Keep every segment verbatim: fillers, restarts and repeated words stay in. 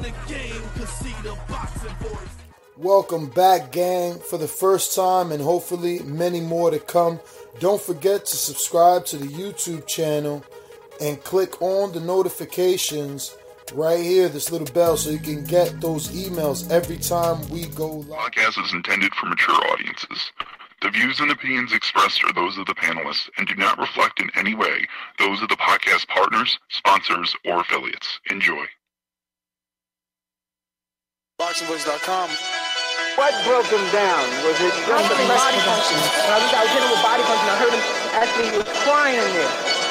the game, cause see the boxing voice. Welcome back, gang, for the first time and hopefully many more to come. Don't forget to subscribe to the YouTube channel and click on the notifications right here, this little bell, so you can get those emails every time we go live. Podcast is intended for mature audiences. The views and opinions expressed are those of the panelists and do not reflect in any way those of the podcast partners, sponsors, or affiliates. Enjoy. boxing voice dot com. What broke him down? Was it just a body punching? I was, I was hitting with body punching. I heard him actually he was crying there.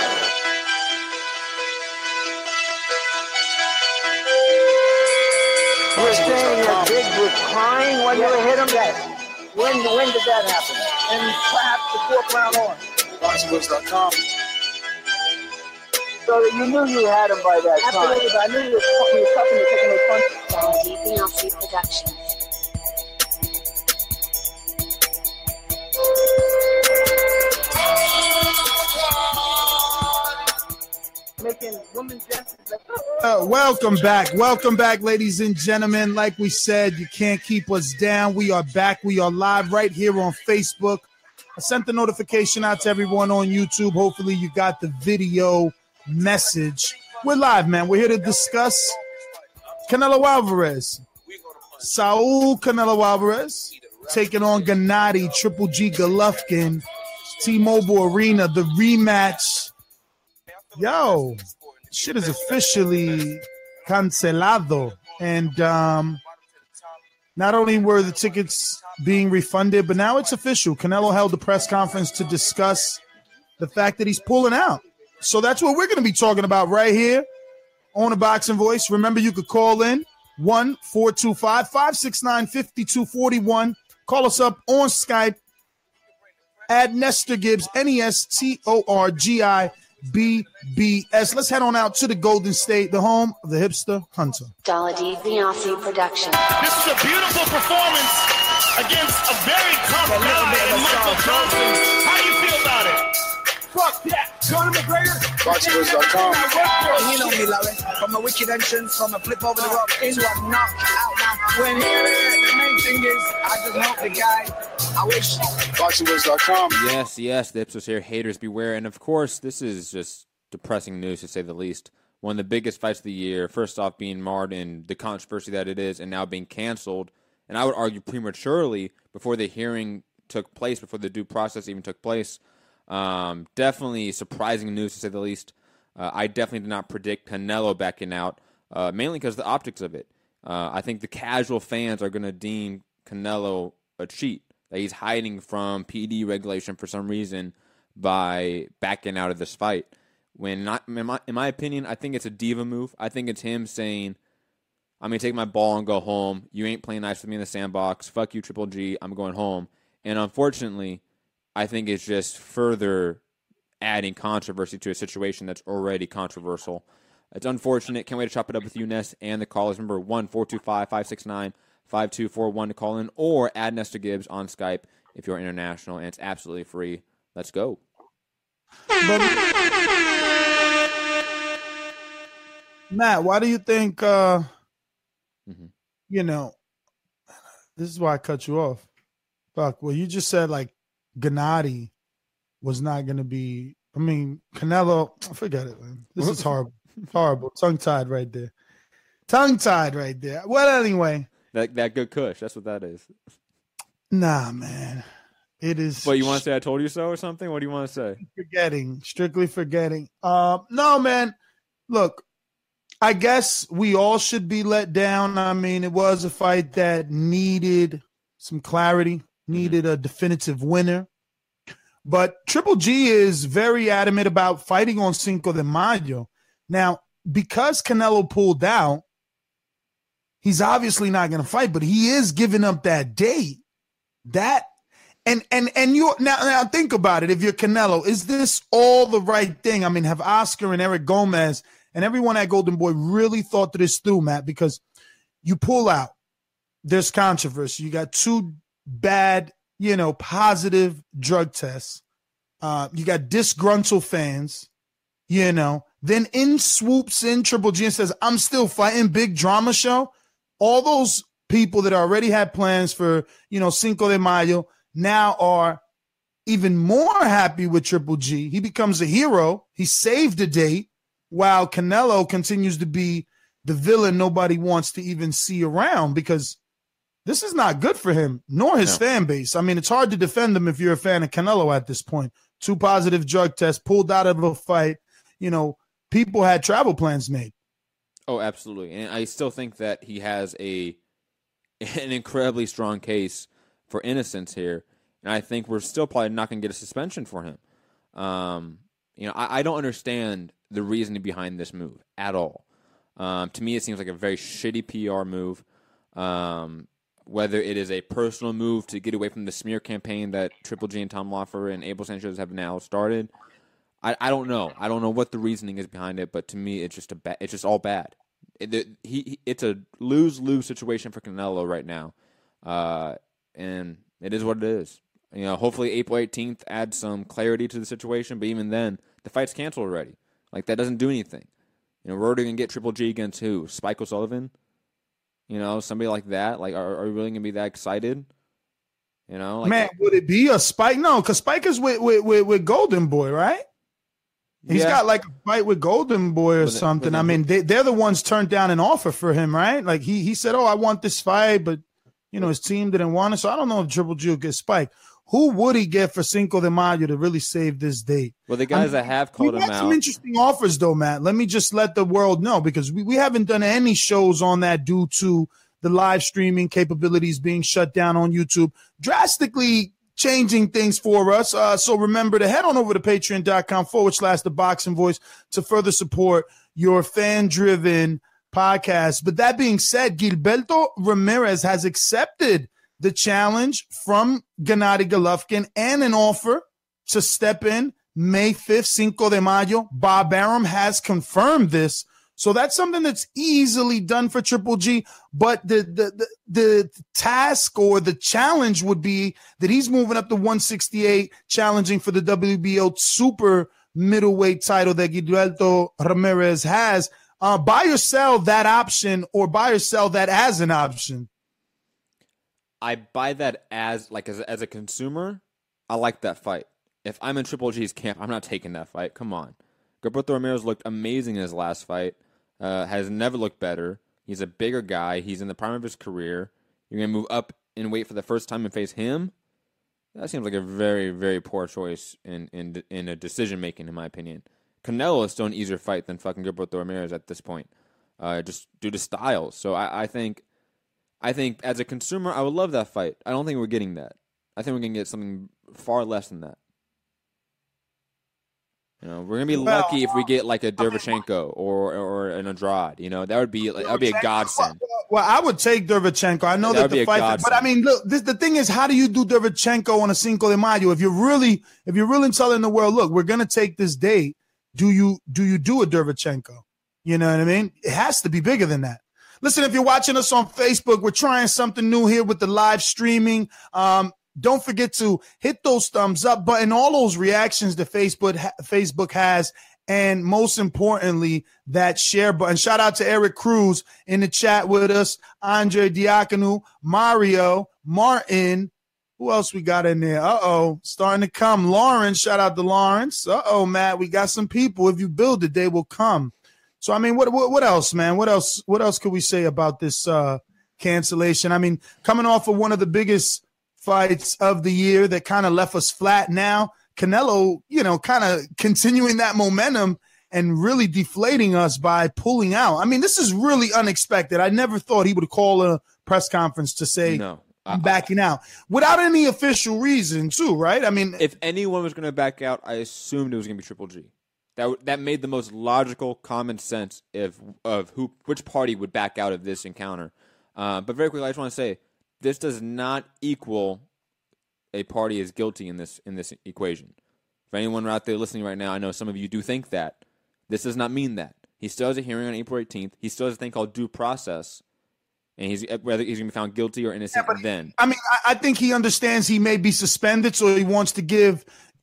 You were saying that Biggs was crying when you hit him? Yes. When, when did that happen? And perhaps the fourth round on? boxing voice dot com. So that you knew you had him by that time. Absolutely, but I knew you were fucking you tough and you were taking those punches. Beyonce Productions. Making women's justice. Uh, welcome back. Welcome back, ladies and gentlemen. Like we said, you can't keep us down. We are back. We are live right here on Facebook. I sent the notification out to everyone on YouTube. Hopefully you got the video message. We're live, man. We're here to discuss Canelo Alvarez. Saul Canelo Alvarez taking on Gennady Triple G Golovkin. T-Mobile Arena, the rematch. Yo, shit is officially cancelado. And um, not only were the tickets being refunded, but now it's official. Canelo held a press conference to discuss the fact that he's pulling out. So that's what we're going to be talking about right here on The Boxing Voice. Remember, you could call in one four two five, five six nine, five two four one. Call us up on Skype at Nestor Gibbs, N E S T O R G I B B S. Let's head on out to the Golden State, the home of the hipster Hunter. Dolly Beyonce Production. This is a beautiful performance against a very tough guy in Michael Johnson. How do you feel about it? Fuck that. Conor McGregor. boxing voice dot com. You know me, Larry. From a wicked entrance, from a flip over the rock into a knockout. Now, when here the main thing is, I just help the guy. I wish. boxing voice dot com. Yes, yes, the Ipsos here. Haters beware. And of course, this is just depressing news to say the least. One of the biggest fights of the year. First off, being marred in the controversy that it is, and now being canceled. And I would argue prematurely before the hearing took place, before the due process even took place. Um, definitely surprising news to say the least. Uh, I definitely did not predict Canelo backing out, uh, mainly because of the optics of it. Uh, I think the casual fans are going to deem Canelo a cheat, that he's hiding from P D regulation for some reason by backing out of this fight. When not, in my, in my opinion, I think it's a diva move. I think it's him saying, I'm going to take my ball and go home. You ain't playing nice with me in the sandbox. Fuck you, Triple G. I'm going home. And unfortunately, I think it's just further adding controversy to a situation that's already controversial. It's unfortunate. Can't wait to chop it up with you, Ness, and the callers. Remember, one four two five, five six nine, five two four one to call in, or add Nestor Gibbs on Skype if you're international, and it's absolutely free. Let's go. But, Matt, why do you think, uh, mm-hmm. you know, this is why I cut you off. Fuck, well, you just said, like, Gennady was not going to be, I mean, Canelo, forget it, man. This is horrible. Horrible. Tongue-tied right there. Tongue-tied right there. Well, anyway. That that good kush, that's what that is. Nah, man. It is. But you want to say I told you so or something? What do you want to say? Forgetting. Strictly forgetting. Uh, no, man. Look, I guess we all should be let down. I mean, it was a fight that needed some clarity. Needed a definitive winner. But Triple G is very adamant about fighting on Cinco de Mayo. Now, because Canelo pulled out, he's obviously not going to fight, but he is giving up that date. That and and and you now now think about it. If you're Canelo, is this all the right thing? I mean, have Oscar and Eric Gomez and everyone at Golden Boy really thought this through, Matt? Because you pull out, there's controversy. You got two bad, you know, positive drug tests. Uh, you got disgruntled fans, you know. then in swoops in Triple G and says, I'm still fighting, big drama show. All those people that already had plans for, you know, Cinco de Mayo now are even more happy with Triple G. He becomes a hero. He saved the date while Canelo continues to be the villain nobody wants to even see around, because this is not good for him, nor his no. fan base. I mean, it's hard to defend him if you're a fan of Canelo at this point. Two positive drug tests, pulled out of a fight. You know, people had travel plans made. Oh, absolutely. And I still think that he has a an incredibly strong case for innocence here. And I think we're still probably not going to get a suspension for him. Um, you know, I, I don't understand the reasoning behind this move at all. Um, to me, it seems like a very shitty P R move. Um, whether it is a personal move to get away from the smear campaign that Triple G and Tom Lawfer and Abel Sanchez have now started, I, I don't know. I don't know what the reasoning is behind it, but to me, it's just a ba- it's just all bad. It, it, he, it's a lose-lose situation for Canelo right now, uh, and it is what it is. You know, hopefully April eighteenth adds some clarity to the situation, but even then, the fight's canceled already. Like, that doesn't do anything. You know, we're already going to get Triple G against who? Spike O'Sullivan? You know, somebody like that. Like, are, are we really going to be that excited? You know? Like, Man, would it be a Spike? No, because Spike is with, with, with, with Golden Boy, right? He's yeah. got like a fight with Golden Boy or with something. it, I mean, they, they're the ones turned down an offer for him, right? Like, he he said, oh, I want this fight, but, you know, his team didn't want it. So I don't know if Triple G will get Spike. Who would he get for Cinco de Mayo to really save this date? Well, the guys I mean, that have called him out. We got some interesting offers, though, Matt. Let me just let the world know, because we, we haven't done any shows on that due to the live streaming capabilities being shut down on YouTube, drastically changing things for us. Uh, so remember to head on over to patreon.com forward slash the boxing voice to further support your fan-driven podcast. But that being said, Gilberto Ramirez has accepted the challenge from Gennady Golovkin and an offer to step in May fifth, Cinco de Mayo. Bob Arum has confirmed this. So that's something that's easily done for Triple G. But the, the, the, the task or the challenge would be that he's moving up to one sixty-eight, challenging for the W B O super middleweight title that Gilberto Ramirez has. Uh, buy or sell that option, or buy or sell that as an option. I buy that as like as as a consumer. I like that fight. If I'm in Triple G's camp, I'm not taking that fight. Come on, Gilberto Ramirez looked amazing in his last fight. Uh, has never looked better. He's a bigger guy. He's in the prime of his career. You're gonna move up and wait for the first time and face him. That seems like a very very poor choice in in in a decision making, in my opinion. Canelo is still an easier fight than fucking Gilberto Ramirez at this point, uh, just due to styles. So I, I think. I think as a consumer, I would love that fight. I don't think we're getting that. I think we're going to get something far less than that. You know, we're going to be well, lucky if we get like a Derevchenko or or an Andrade. You know, that would be like, that would be a godsend. Well, I would take Derevchenko. I know that, that the fight, but I mean, look, this, the thing is, how do you do Derevchenko on a Cinco de Mayo? If you're really, if you're really telling the world, look, we're going to take this date. Do you do you do a Derevchenko? You know what I mean? It has to be bigger than that. Listen, if you're watching us on Facebook, we're trying something new here with the live streaming. Um, don't forget to hit those thumbs up button, all those reactions that Facebook ha- Facebook has, and most importantly, that share button. Shout out to Eric Cruz in the chat with us, Andre Diakonu, Mario, Martin. Who else we got in there? Uh-oh, starting to come. Lawrence, shout out to Lawrence. Uh-oh, Matt, we got some people. If you build it, they will come. So, I mean, what, what what else, man? What else What else could we say about this uh, cancellation? I mean, coming off of one of the biggest fights of the year that kind of left us flat now, Canelo, you know, kind of continuing that momentum and really deflating us by pulling out. I mean, this is really unexpected. I never thought he would call a press conference to say, no, I'm backing out without any official reason, too, right? I mean, if anyone was going to back out, I assumed it was going to be Triple G. That that made the most logical, common sense of of who which party would back out of this encounter. Uh, but very quickly, I just want to say this does not equal a party is guilty in this in this equation. For anyone out there listening right now, I know some of you do think that. This does not mean that. He still has a hearing on April eighteenth. He still has a thing called due process, and he's whether he's going to be found guilty or innocent. Yeah, but, then, I mean, I, I think he understands he may be suspended, so he wants to give,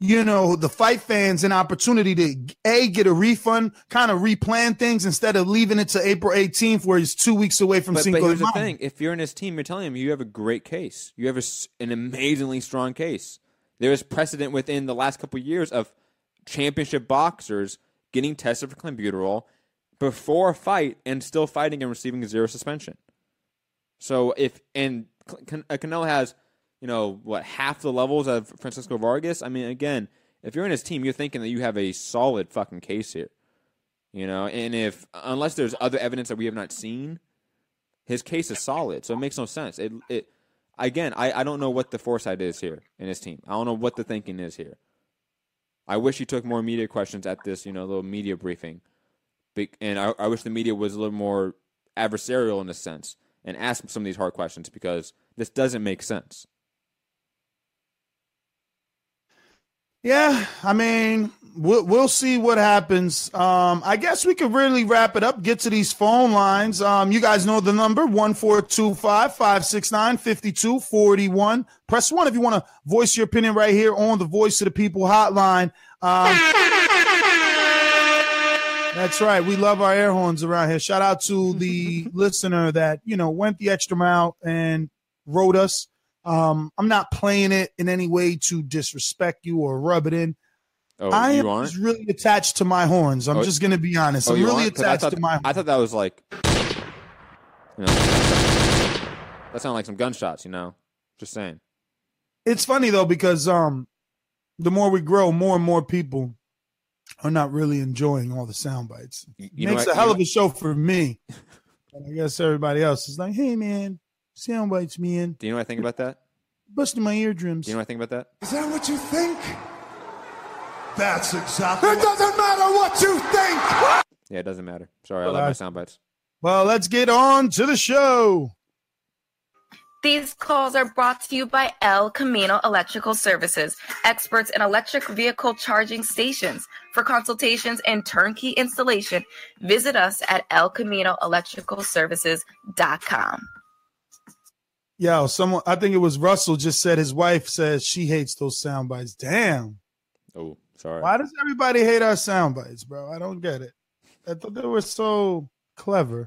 you know, the fight fans an opportunity to, A, get a refund, kind of replan things instead of leaving it to April eighteenth where he's two weeks away from but, Cinco but here's de the Mayo. thing. If you're in his team, you're telling him you have a great case. You have a, an amazingly strong case. There is precedent within the last couple of years of championship boxers getting tested for clenbuterol before a fight and still fighting and receiving zero suspension. So if and Can- Canelo has, you know, what, half the levels of Francisco Vargas. I mean, again, if you're in his team, you're thinking that you have a solid fucking case here, you know. And if unless there's other evidence that we have not seen, his case is solid. So it makes no sense. It it again, I, I don't know what the foresight is here in his team. I don't know what the thinking is here. I wish he took more media questions at this, you know, little media briefing. And I, I wish the media was a little more adversarial in a sense and asked some of these hard questions because this doesn't make sense. Yeah, I mean, we'll, we'll see what happens. Um, I guess we could really wrap it up, get to these phone lines. Um, you guys know the number, one four two five, five six nine, five two four one. Press one if you want to voice your opinion right here on the Voice of the People hotline. Um, that's right. We love our air horns around here. Shout out to the listener that, you know, went the extra mile and wrote us. Um, I'm not playing it in any way to disrespect you or rub it in. Oh, I you am aren't? just really attached to my horns. I'm Oh, just going to be honest. Oh, I'm you really aren't? 'Cause I attached thought, to my horns. I thought that was like, you know, that sounded like some gunshots, you know. Just saying. It's funny, though, because um, the more we grow, more and more people are not really enjoying all the sound bites. You It know makes what- a hell you of a show for me. And I guess everybody else is like, hey, man, sound bites, man. Do you know what I think about that? Busting my eardrums. Do you know what I think about that? Is that what you think? That's exactly It doesn't matter what you think! Yeah, it doesn't matter. Sorry, I Well, love I- my sound bites. Well, let's get on to the show. These calls are brought to you by El Camino Electrical Services, experts in electric vehicle charging stations. For consultations and turnkey installation, visit us at el camino electrical services dot com. Yo, someone, I think it was Russell just said his wife says she hates those sound bites. Damn. Oh, sorry. Why does everybody hate our sound bites, bro? I don't get it. I thought they were so clever.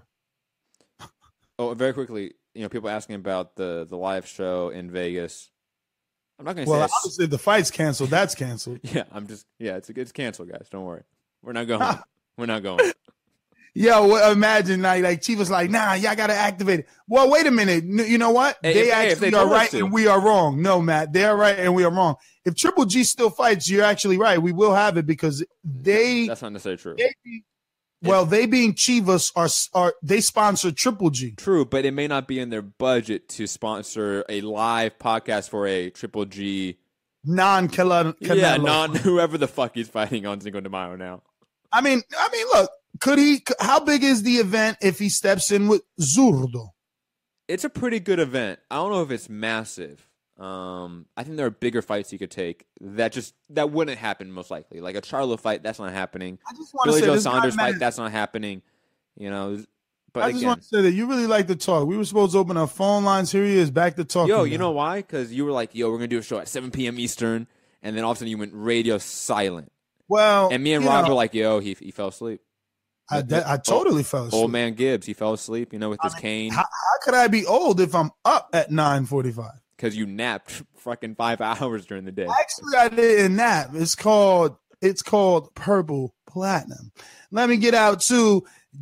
Oh, very quickly, you know, people asking about the, the live show in Vegas. I'm not going to Well, say it's, obviously, if the fight's canceled, that's canceled. yeah, I'm just, yeah, it's, it's canceled, guys. Don't worry. We're not going. We're not going. Yo, well, imagine like, like Chief was like, nah, y'all got to activate it. Well, wait a minute. N- You know what? Hey, they if- hey, if actually they are told us right to. and we are wrong. No, Matt, they are right and we are wrong. If Triple G still fights, you're actually right. We will have it because they, That's not necessarily true. they well, they being Chivas are are they sponsor Triple G. True, but it may not be in their budget to sponsor a live podcast for a Triple G. Non Canelo. Yeah, non whoever the fuck he's fighting on Cinco de Mayo now. I mean, I mean, look, could he? How big is the event if he steps in with Zurdo? It's a pretty good event. I don't know if it's massive. Um, I think there are bigger fights he could take that just that wouldn't happen most likely. Like a Charlo fight, that's not happening. I just want to Billy say Joe this guy Saunders fight, Matt- that's not happening. You know, but I just again, want to say that you really like to talk. We were supposed to open up phone lines. Here he is, back to talking. yo, you now. know why? Because you were like, yo, we're gonna do a show at seven p.m. Eastern, and then all of a sudden you went radio silent. Well, And me and you Rob know, were like, yo, he he fell asleep. I, that, I totally fell asleep. Old man Gibbs, he fell asleep. You know, with his cane How, how could I be old if I'm up at nine forty-five? because you napped fucking five hours during the day. Actually, I didn't nap. It's called it's called Purple Platinum. Let me get out to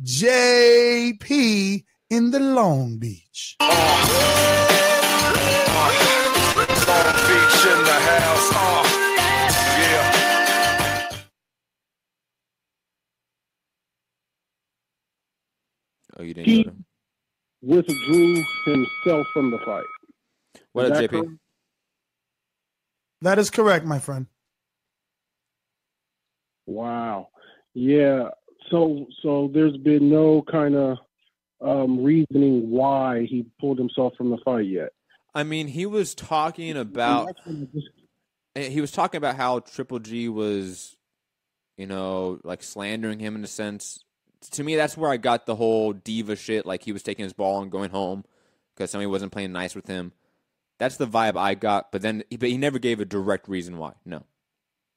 J P in the Long Beach. Long Beach in the house. Oh, yeah. Oh, you didn't. He Go to... withdrew himself from the fight. What Is up, that J P? correct? That is correct, my friend. Wow. Yeah. So so there's been no kind of um, reasoning why he pulled himself from the fight yet. I mean, he was talking about he was talking about how Triple G was, you know, like slandering him in a sense. To me, that's where I got the whole diva shit. Like he was taking his ball and going home because somebody wasn't playing nice with him. That's the vibe I got. But then, but he never gave a direct reason why. No.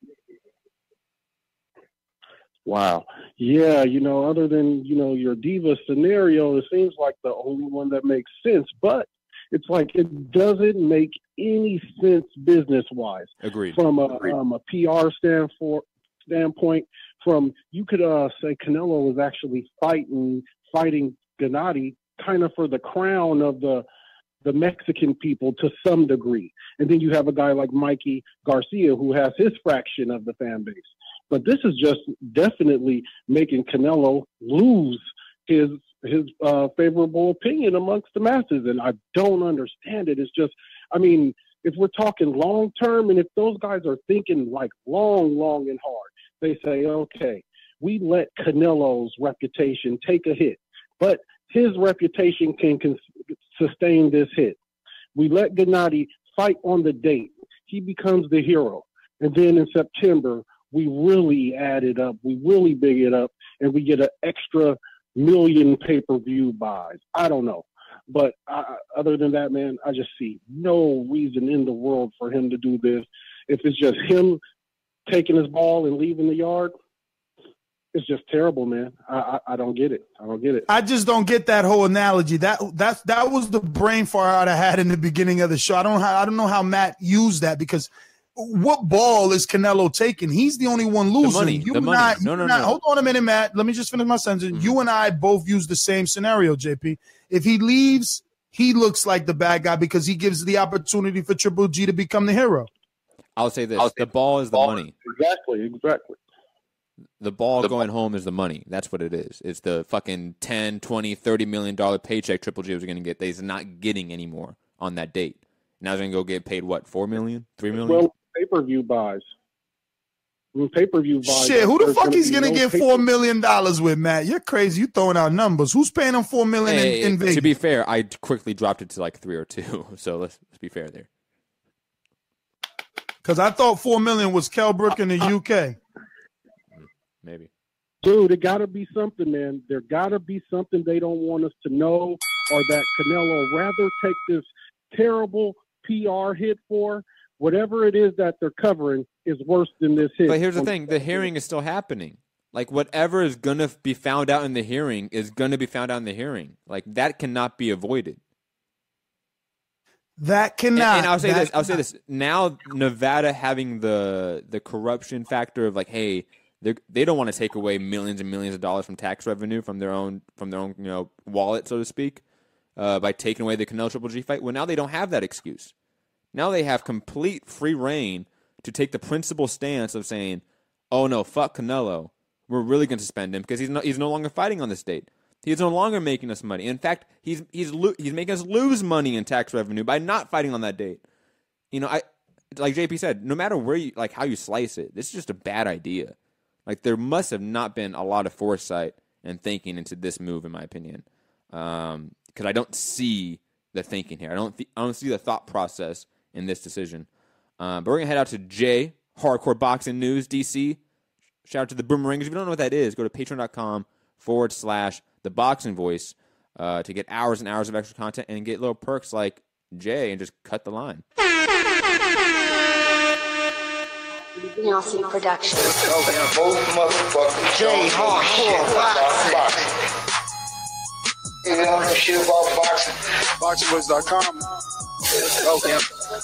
Wow. Yeah, you know, other than, you know, your diva scenario, it seems like the only one that makes sense. But it's like it doesn't make any sense business-wise. Agreed. From a, Agreed. Um, a P R stand for, standpoint, from you could uh, say Canelo was actually fighting fighting Gennady kind of for the crown of the the Mexican people to some degree. And then you have a guy like Mikey Garcia who has his fraction of the fan base. But this is just definitely making Canelo lose his his uh, favorable opinion amongst the masses. And I don't understand it. It's just, I mean, if we're talking long term and if those guys are thinking like long, long and hard, they say, okay, we let Canelo's reputation take a hit, but his reputation can, can sustain this hit. We let Gennady fight on the date. He becomes the hero. And then in September, we really add it up. We really big it up, and we get an extra million pay-per-view buys. I don't know. But I, other than that, man, I just see no reason in the world for him to do this. If it's just him taking his ball and leaving the yard, it's just terrible, man. I, I, I don't get it. I don't get it. I just don't get that whole analogy. That that that was the brain fart I had in the beginning of the show. I don't I don't know how Matt used that, because what ball is Canelo taking? He's the only one losing. The money. You the and money. I, no, you no, and I, no. Hold on a minute, Matt. Let me just finish my sentence. Mm-hmm. You and I both use the same scenario, J P. If he leaves, he looks like the bad guy because he gives the opportunity for Triple G to become the hero. I'll say this. I'll say the ball is the ball, money. Exactly, exactly. The ball The going ball. home is the money. That's what it is. It's the fucking ten, twenty, thirty million dollar paycheck Triple G was going to get that he's not getting anymore on that date. Now he's going to go get paid, what, four million, three million? Well, pay-per-view buys. Pay-per-view buys. Shit, who the fuck he's gonna no get four million dollars with, Matt? You're crazy. You throwing out numbers. Who's paying him four million Hey, in, in Vegas? to be fair, I quickly dropped it to like three or two. So let's, let's be fair there. Because I thought four million was Kell Brook in the U K. Maybe. Dude, it got to be something, man. There got to be something they don't want us to know, or that Canelo rather take this terrible P R hit for. Whatever it is that they're covering is worse than this hit. But here's the thing. The hearing is still happening. Like, whatever is going to be found out in the hearing is going to be found out in the hearing. Like, that cannot be avoided. That cannot. And, and I'll say that this. I'll cannot. say this. Now, Nevada having the the corruption factor of like, hey, they they don't want to take away millions and millions of dollars from tax revenue from their own from their own you know wallet, so to speak, uh, by taking away the Canelo Triple G fight. Well, now they don't have that excuse. Now they have complete free reign to take the principal stance of saying, "Oh no, fuck Canelo. We're really going to suspend him because he's no he's no longer fighting on this date. He's no longer making us money. In fact, he's he's lo- he's making us lose money in tax revenue by not fighting on that date." You know, I like J P said, no matter where you like how you slice it, this is just a bad idea. Like, there must have not been a lot of foresight and thinking into this move, in my opinion, because um, I don't see the thinking here. I don't th- I don't see the thought process in this decision. Um, but we're gonna head out to Jay, Hardcore Boxing News, D C. Shout out to the Boomerangers. If you don't know what that is, go to patreon.com forward slash the Boxing Voice uh, to get hours and hours of extra content and get little perks like Jay and just cut the line. Nelson Production. Okay, both motherfuckers. J Hardcore Boxing. You don't know shit about boxing. boxing voice dot com. Okay.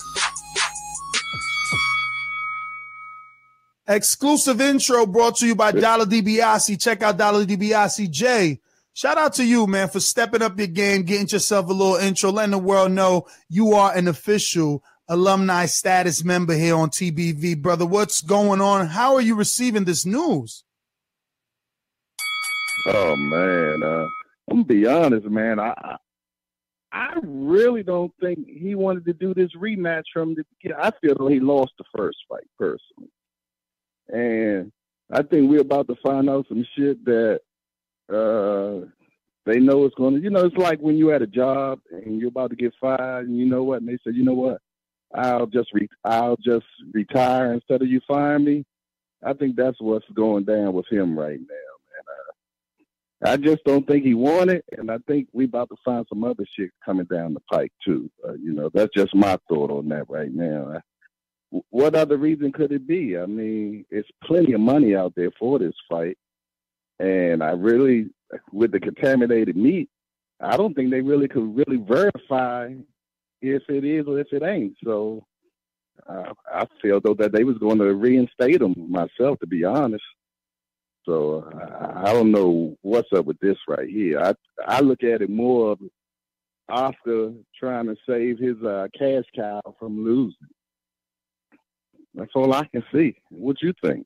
Exclusive intro brought to you by Dollar DiBiase. Check out Dollar DiBiase. Jay, shout out to you, man, for stepping up your game, getting yourself a little intro, letting the world know you are an official alumni status member here on T B V. Brother, what's going on? How are you receiving this news? Oh, man. Uh, I'm going to be honest, man. I I really don't think he wanted to do this rematch from the beginning. I feel like he lost the first fight, personally. And I think we're about to find out some shit that uh, they know it's going to, you know, it's like when you're at a job and you're about to get fired and you know what, and they say, you know what, I'll just re- I'll just retire instead of you firing me. I think that's what's going down with him right now, man. Uh, I just don't think he won it, and I think we about to find some other shit coming down the pike too. Uh, you know, that's just my thought on that right now. What other reason could it be? I mean, it's plenty of money out there for this fight. And I really, with the contaminated meat, I don't think they really could really verify if it is or if it ain't. So uh, I feel though that they was going to reinstate him myself, to be honest. So uh, I don't know what's up with this right here. I I look at it more of Oscar trying to save his uh, cash cow from losing. That's all I can see. What you think?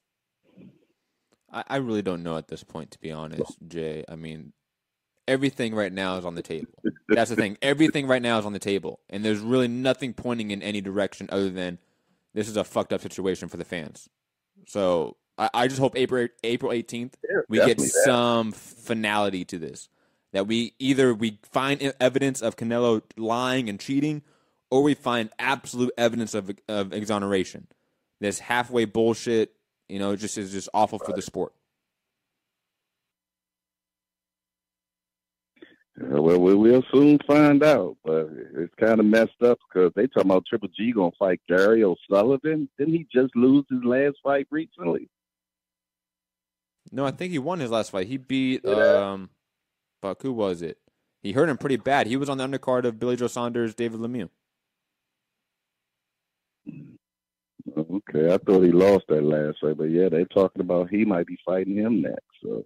I, I really don't know at this point, to be honest, Jay. I mean, everything right now is on the table. That's the thing. Everything right now is on the table, and there's really nothing pointing in any direction other than this is a fucked up situation for the fans. So I, I just hope April April eighteenth yeah, we get some that. finality to this. That we either we find evidence of Canelo lying and cheating, or we find absolute evidence of of exoneration. This halfway bullshit, you know, just is just awful right. for the sport. Well, we'll soon find out, but it's kind of messed up because they talking about Triple G gonna fight Gary O'Sullivan. Didn't he just lose his last fight recently? No, I think he won his last fight. He beat, yeah. um, fuck, who was it? He hurt him pretty bad. He was on the undercard of Billy Joe Saunders, David Lemieux. Okay, I thought he lost that last fight, but yeah, they're talking about he might be fighting him next, so.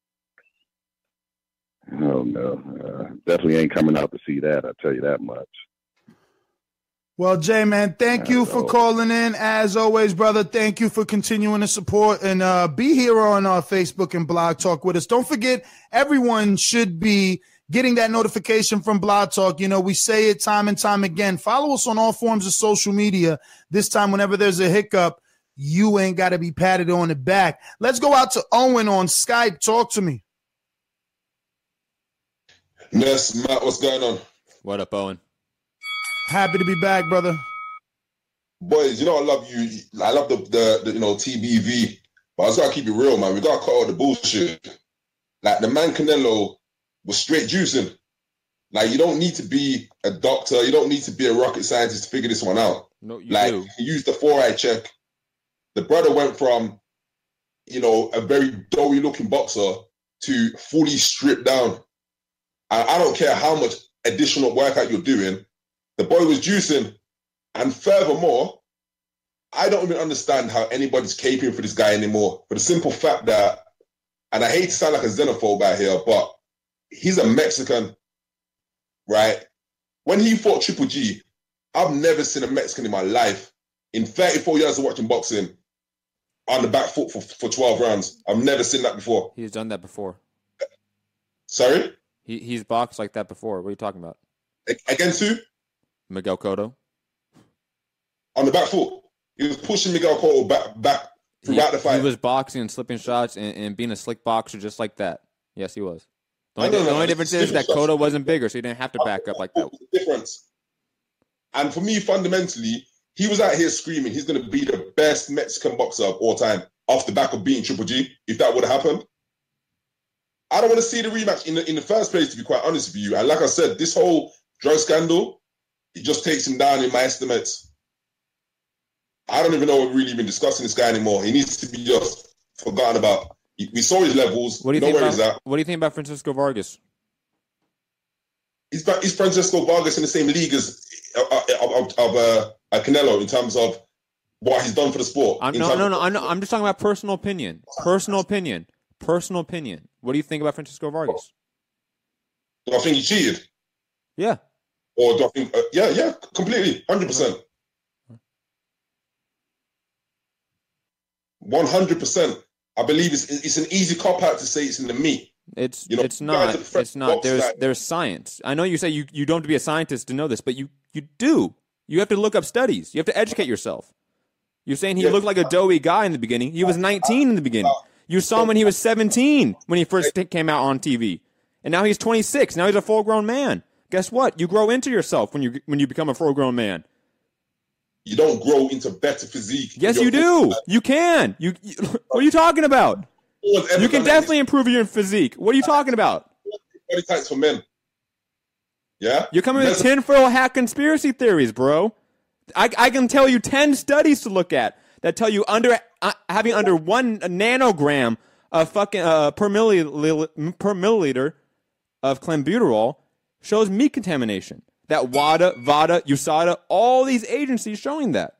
I don't know. Uh, definitely ain't coming out to see that, I'll tell you that much. Well, Jay, man, thank you for calling in. As always, brother, thank you for continuing to support and uh, be here on our Facebook and Blog Talk with us. Don't forget, everyone should be getting that notification from Blog Talk. You know, we say it time and time again. Follow us on all forms of social media. This time, whenever there's a hiccup, you ain't got to be patted on the back. Let's go out to Owen on Skype. Talk to me. Yes, Matt, what's going on? What up, Owen? Happy to be back, brother. Boys, you know I love you. I love the, the, the you know, T B V. But I just gotta keep it real, man. We gotta cut all the bullshit. Like, the man Canelo was straight juicing. Like, you don't need to be a doctor. You don't need to be a rocket scientist to figure this one out. No, you like, do. He used the four-eye check. The brother went from, you know, a very doughy looking boxer to fully stripped down. I don't care how much additional workout you're doing. The boy was juicing. And furthermore, I don't even understand how anybody's caping for this guy anymore. For the simple fact that, and I hate to sound like a xenophobe out here, but he's a Mexican, right? When he fought Triple G, I've never seen a Mexican in my life, in thirty-four years of watching boxing, on the back foot for, for twelve rounds. I've never seen that before. He's done that before. Sorry? He he's boxed like that before. What are you talking about? Against who? Miguel Cotto. On the back foot. He was pushing Miguel Cotto back back throughout he, the fight. He was boxing and slipping shots and, and being a slick boxer just like that. Yes, he was. The only, know, the only no, difference is that Cotto wasn't bigger, so he didn't have to back up like that. Difference. And for me, fundamentally, he was out here screaming he's going to be the best Mexican boxer of all time off the back of beating Triple G, if that would have happened. I don't want to see the rematch in the, in the first place, to be quite honest with you. And like I said, this whole drug scandal, it just takes him down in my estimates. I don't even know what we're really even discussing this guy anymore. He needs to be just forgotten about. We saw his levels. What do you know think where about, he's at. What do you think about Francisco Vargas? He's, he's Francisco Vargas in the same league as uh, of, of uh, Canelo in terms of what he's done for the sport. I'm, no, no, no, I'm, no, I'm just talking about personal opinion. Personal opinion. Personal opinion. What do you think about Francisco Vargas? Do I think he cheated? Yeah. Or do I think, uh, yeah, yeah, completely, one hundred percent. one hundred percent. I believe it's it's an easy cop-out to say it's in the meat. It's you know, it's not. It's not. There's that. there's science. I know you say you, you don't have to be a scientist to know this, but you, you do. You have to look up studies. You have to educate yourself. You're saying he yeah. looked like a doughy guy in the beginning. He was nineteen in the beginning. You saw him when he was seventeen, when he first came out on T V. And now he's twenty-six. Now he's a full-grown man. Guess what? You grow into yourself when you when you become a full-grown man. You don't grow into better physique. Yes, you do. You can. You, you. What are you talking about? You can definitely improve your physique. What are you talking about? Body types for men. Yeah? You're coming with tinfoil hat conspiracy theories, bro. I, I can tell you ten studies to look at that tell you under uh, having under one nanogram a fucking uh, per, milli- per milliliter of clenbuterol shows meat contamination. That WADA, VADA, U S A D A, all these agencies showing that.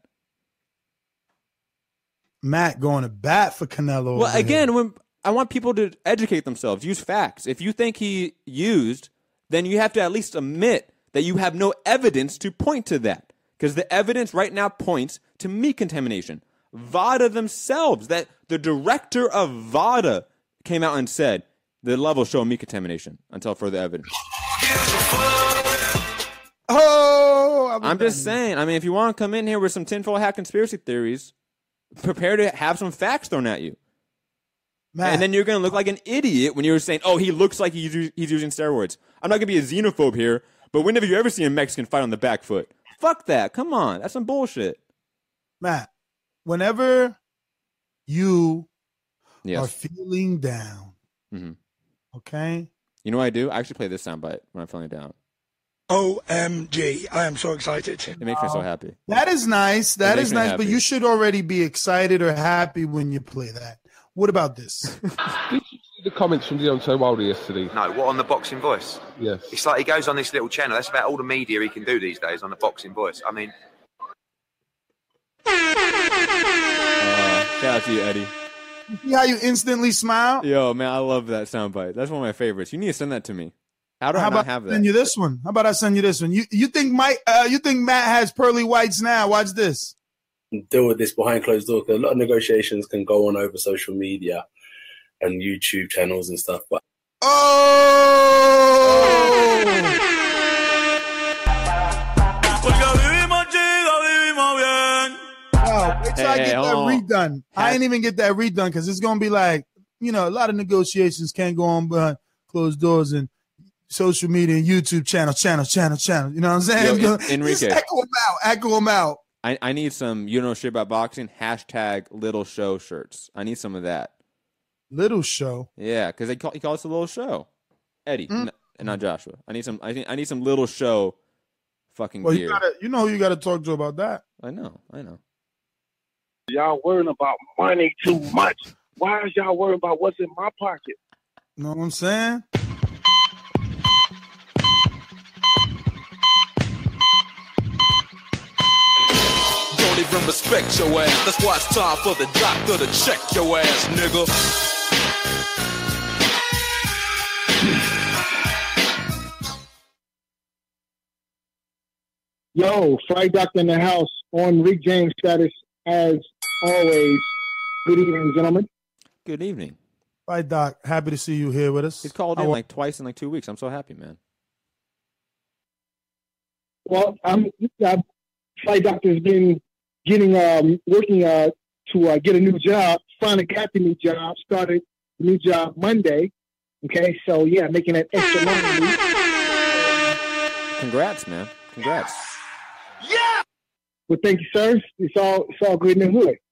Matt going to bat for Canelo. Well, again, when I want people to educate themselves, use facts. If you think he used, then you have to at least admit that you have no evidence to point to that. Because the evidence right now points to meat contamination. VADA themselves, that the director of VADA came out and said the levels show meat contamination until further evidence. Oh, I'm just saying. I mean, if you want to come in here with some tinfoil hat conspiracy theories, prepare to have some facts thrown at you. Matt. And then you're going to look like an idiot when you're saying, oh, he looks like he's, he's using steroids. I'm not going to be a xenophobe here, but when have you ever seen a Mexican fight on the back foot? Fuck that. Come on. That's some bullshit. Matt, whenever you yes. are feeling down, mm-hmm. okay? You know what I do? I actually play this soundbite when I'm feeling down. O M G. I am so excited. It makes me so happy. That is nice. That is nice, happy. But you should already be excited or happy when you play that. What about this? Did you see the comments from Deontay Wilder yesterday? No, what, on the Boxing Voice? Yes. It's like he goes on this little channel. That's about all the media he can do these days on the Boxing Voice. I mean... Uh, shout out to you, Eddie. You see how you instantly smile? Yo, man, I love that soundbite. That's one of my favorites. You need to send that to me. How do How I about not have I that? send you this one? How about I send you this one? You you think Mike? Uh, you think Matt has pearly whites now? Watch this. Deal with this behind closed doors. A lot of negotiations can go on over social media and YouTube channels and stuff. But Oh, wait till I Hey, get hold that on. redone. I ain't even get that redone because it's gonna be like, you know, a lot of negotiations can't go on behind closed doors and social media and YouTube channel, channel, channel, channel. You know what I'm saying? Yo, Just En- Enrique. echo them out, echo them out. I, I need some, you know shit about boxing, hashtag little show shirts. I need some of that. Little show. Yeah, because they call, he calls it a little show. Eddie, Mm. n- and not Joshua. I need some I need, I need some little show fucking Well, gear. you gotta, you know who you got to talk to about that. I know, I know. Y'all worrying about money too much. Why is y'all worrying about what's in my pocket? You know what I'm saying? Don't even respect your ass. That's why it's time for the doctor to check your ass, nigga. Yo, Fight Doctor in the house on Rick James status as always. Good evening, gentlemen. Good evening. Hi, Doc. Happy to see you here with us. He's called How in are- like twice in like two weeks. I'm so happy, man. Well, I'm uh, Fight Doctor's been getting um working uh to uh, get a new job. Finally got the new job. Started the new job Monday. Okay, so yeah, making that extra money. Congrats, man. Congrats. Yeah. Well, thank you, sir. It's all it's all good in the hood.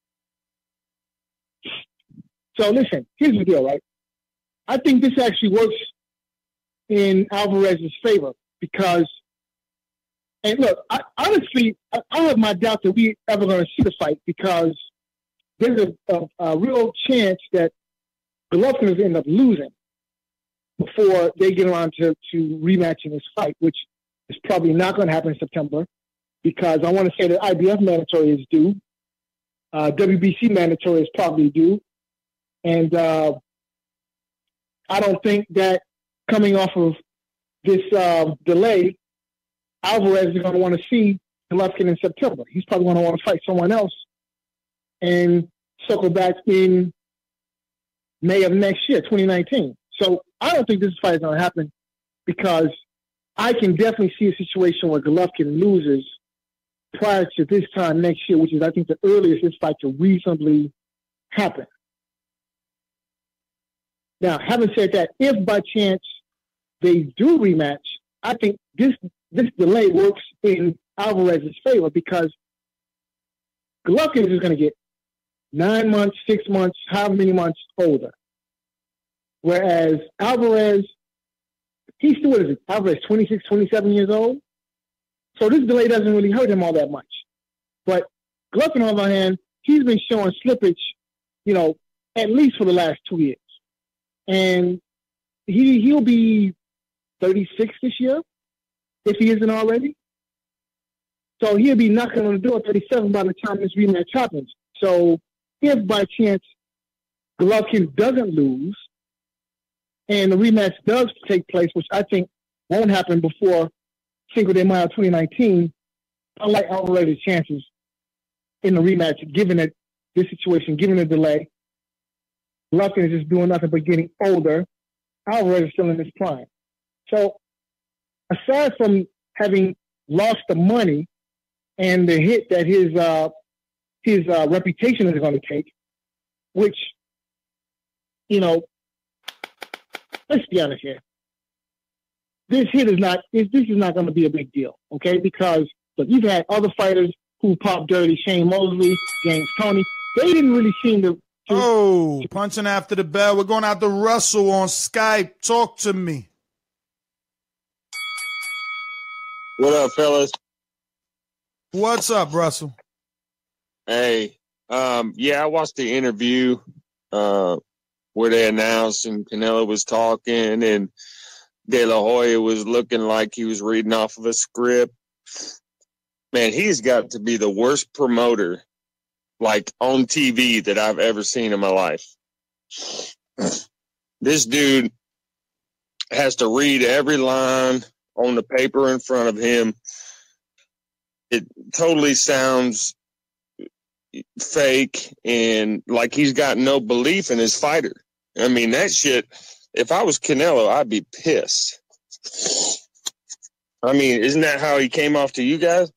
So listen, here's the deal, right? I think this actually works in Alvarez's favor because, and look, I, honestly, I, I have my doubt that we ever going to see the fight because there's a, a, a real chance that Golovkin is going to end up losing before they get around to, to rematching this fight, which is probably not going to happen in September because I want to say that I B F mandatory is due. Uh, W B C mandatory is probably due. And uh, I don't think that coming off of this uh, delay, Alvarez is going to want to see Golovkin in September. He's probably going to want to fight someone else and circle back in May of next year, twenty nineteen. So I don't think this fight is going to happen because I can definitely see a situation where Golovkin loses prior to this time next year, which is, I think, the earliest this fight could reasonably happen. Now, having said that, if by chance they do rematch, I think this this delay works in Alvarez's favor because Golovkin is going to get nine months, six months, however many months older. Whereas Alvarez, he's still, what is it, Alvarez, twenty-six, twenty-seven years old? So this delay doesn't really hurt him all that much. But Golovkin, on the other hand, he's been showing slippage, you know, at least for the last two years. And he, he'll be thirty-six this year, if he isn't already. So he'll be knocking on the door at thirty-seven by the time this rematch happens. So if by chance Golovkin doesn't lose and the rematch does take place, which I think won't happen before Cinco de Mayo twenty nineteen, I like Alvarez's chances in the rematch, given that this situation, given the delay. Golovkin is just doing nothing but getting older. Alvarez is still in his prime. So aside from having lost the money and the hit that his uh, his uh, reputation is going to take, which, you know, let's be honest here. This hit is not, this is not going to be a big deal, okay? Because look, you've had other fighters who popped dirty, Shane Mosley, James Toney. They didn't really seem to. to oh, punching after the bell. We're going out to Russell on Skype. Talk to me. What up, fellas? What's up, Russell? Hey, um, yeah, I watched the interview uh, where they announced and Canelo was talking and De La Hoya was looking like he was reading off of a script. Man, he's got to be the worst promoter, like, on T V that I've ever seen in my life. This dude has to read every line on the paper in front of him. It totally sounds fake and like he's got no belief in his fighter. I mean, that shit, if I was Canelo, I'd be pissed. I mean, isn't that how he came off to you guys?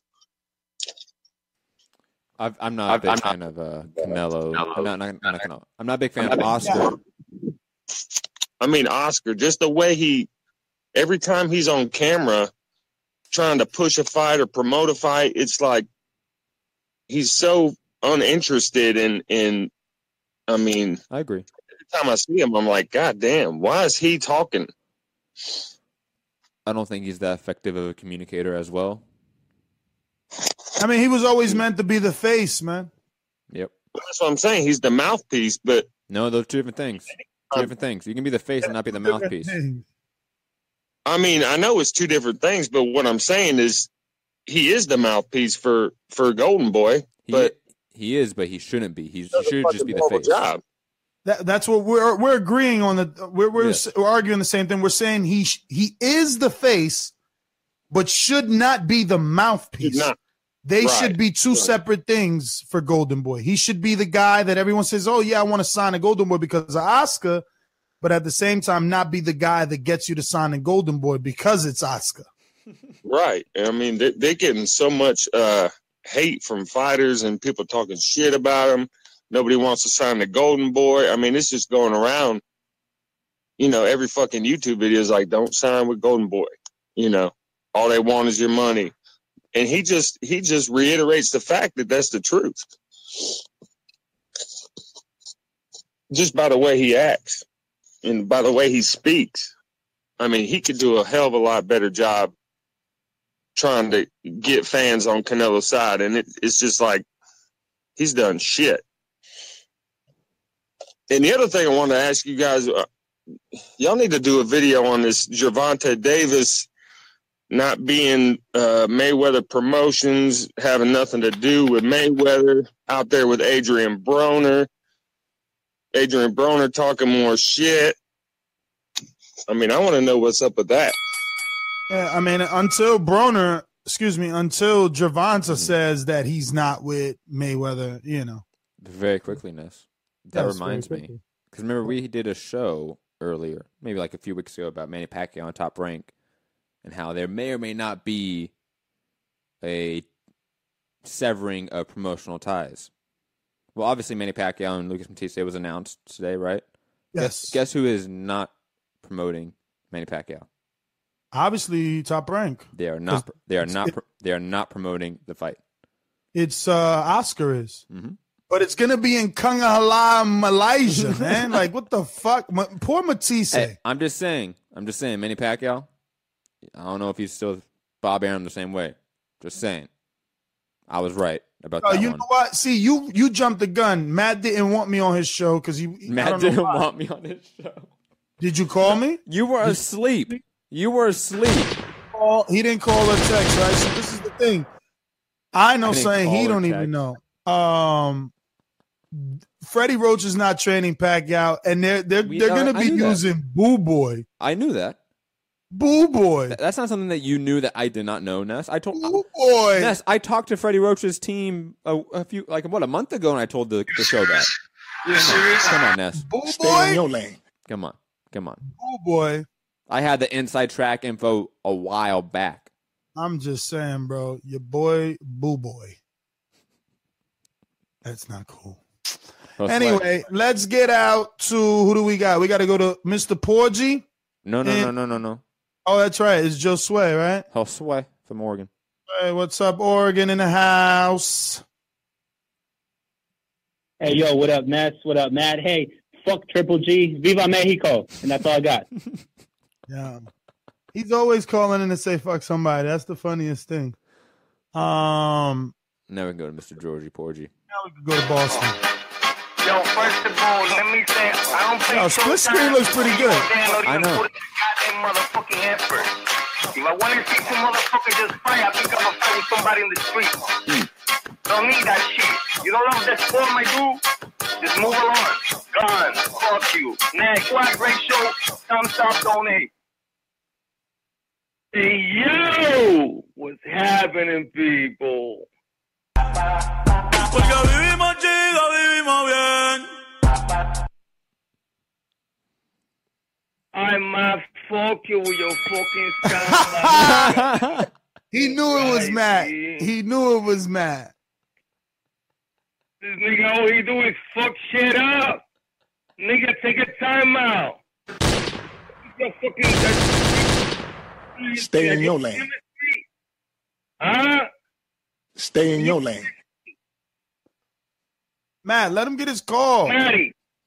I've, I'm not a big I'm fan not, of uh, Canelo. Canelo. I'm not, not, not Canelo. I'm not a big fan of Oscar. I mean, Oscar, just the way he, every time he's on camera trying to push a fight or promote a fight, it's like he's so uninterested in, in I mean, I agree. Every time I see him, I'm like, God damn, why is he talking? I don't think he's that effective of a communicator as well. I mean, he was always meant to be the face, man. Yep. That's what I'm saying. He's the mouthpiece, but no, those are two different things. Two different things. You can be the face and not be the mouthpiece. I mean, I know it's two different things, but what I'm saying is he is the mouthpiece for, for Golden Boy. He, but he is, but he shouldn't be. He, he should just be the face. Job. That, that's what we're we're agreeing on. The we're we're, Yes. we're arguing the same thing. We're saying he sh- he is the face, but should not be the mouthpiece. Not. They Right. should be two Right. separate things for Golden Boy. He should be the guy that everyone says, "Oh yeah, I want to sign a Golden Boy because of Oscar," but at the same time, not be the guy that gets you to sign a Golden Boy because it's Oscar. Right. I mean, they, they're getting so much uh, hate from fighters and people talking shit about him. Nobody wants to sign the Golden Boy. I mean, it's just going around. You know, every fucking YouTube video is like, don't sign with Golden Boy. You know, all they want is your money. And he just he just reiterates the fact that that's the truth. Just by the way he acts and by the way he speaks. I mean, he could do a hell of a lot better job trying to get fans on Canelo's side. And it, it's just like he's done shit. And the other thing I wanted to ask you guys, uh, y'all need to do a video on this Gervonta Davis not being uh, Mayweather Promotions, having nothing to do with Mayweather, out there with Adrian Broner. Adrian Broner talking more shit. I mean, I want to know what's up with that. Yeah, I mean, until Broner, excuse me, until Gervonta says that he's not with Mayweather, you know. Very quickly, Ness. That Yes, reminds very me. quickly. Because remember, we did a show earlier, maybe like a few weeks ago, about Manny Pacquiao on Top Rank and how there may or may not be a severing of promotional ties. Well, obviously, Manny Pacquiao and Lucas Matisse was announced today, right? Yes. Guess, guess who is not promoting Manny Pacquiao? Obviously, Top Rank. They are not. They are It's- not. it- They are not promoting the fight. It's uh, Oscar is. Mm-hmm. But it's going to be in Kungahala, Malaysia, man. Like, what the fuck? Ma- poor Matisse. Hey, I'm just saying. I'm just saying. Manny Pacquiao. I don't know if he's still Bob Arum the same way. Just saying. I was right about Oh, that you one. know what? See, you you jumped the gun. Matt didn't want me on his show because he. I Matt don't know didn't why. want me on his show. Did you call me? You were asleep. You were asleep. Call, he didn't call or text, right? So this is the thing. I know I didn't something he call or don't even know. Um, Freddie Roach is not training Pacquiao, and they're they're We- they're uh, going to I be knew that. using Boo Boy. I knew that. Boo Boy. Th- That's not something that you knew that I did not know, Ness. I told Boo Boy. Ness. I talked to Freddie Roach's team a, a few, like what, a month ago, and I told the, the show that. You serious? Come on, Ness. Boo Stay in Boy. your lane. Come on, come on. Boo Boy. I had the inside track info a while back. I'm just saying, bro. Your boy, Boo Boy. That's not cool. Oh, Anyway, let's get out to who do we got? We got to go to Mister Porgy. No, no, and- no, no, no, no. Oh, that's right. It's Joe Sway, right? Josue from Oregon. Hey, what's up, Oregon in the house? Hey, yo, what up, Ness? What up, Matt? Hey, fuck Triple G. Viva Mexico. And that's all I got. Yeah. He's always calling in to say fuck somebody. That's the funniest thing. Um, Now we can go to Mister Georgie Porgy. now we can go to Boston. Yo, first of all, let me say, I don't think Oh, split screen looks pretty good. I know. Put a goddamn motherfucking effort. If I want to see some motherfuckers just fight, I pick up a fight with somebody in the street. Don't need that shit. You don't love that sport, my dude? Just move along. Gone. Fuck you. Next. What great show. Come stop, donate. Hey, yo! What's happening, people? Porque vivimos chido, vivimos bien. I might fuck you with your fucking sound. He knew it was Matt. He knew it was Matt. This nigga, all he do is fuck shit up. Nigga, take a time out. You fucking... Stay in your lane. Huh? Stay in your lane. Matt, let him get his call. Matty,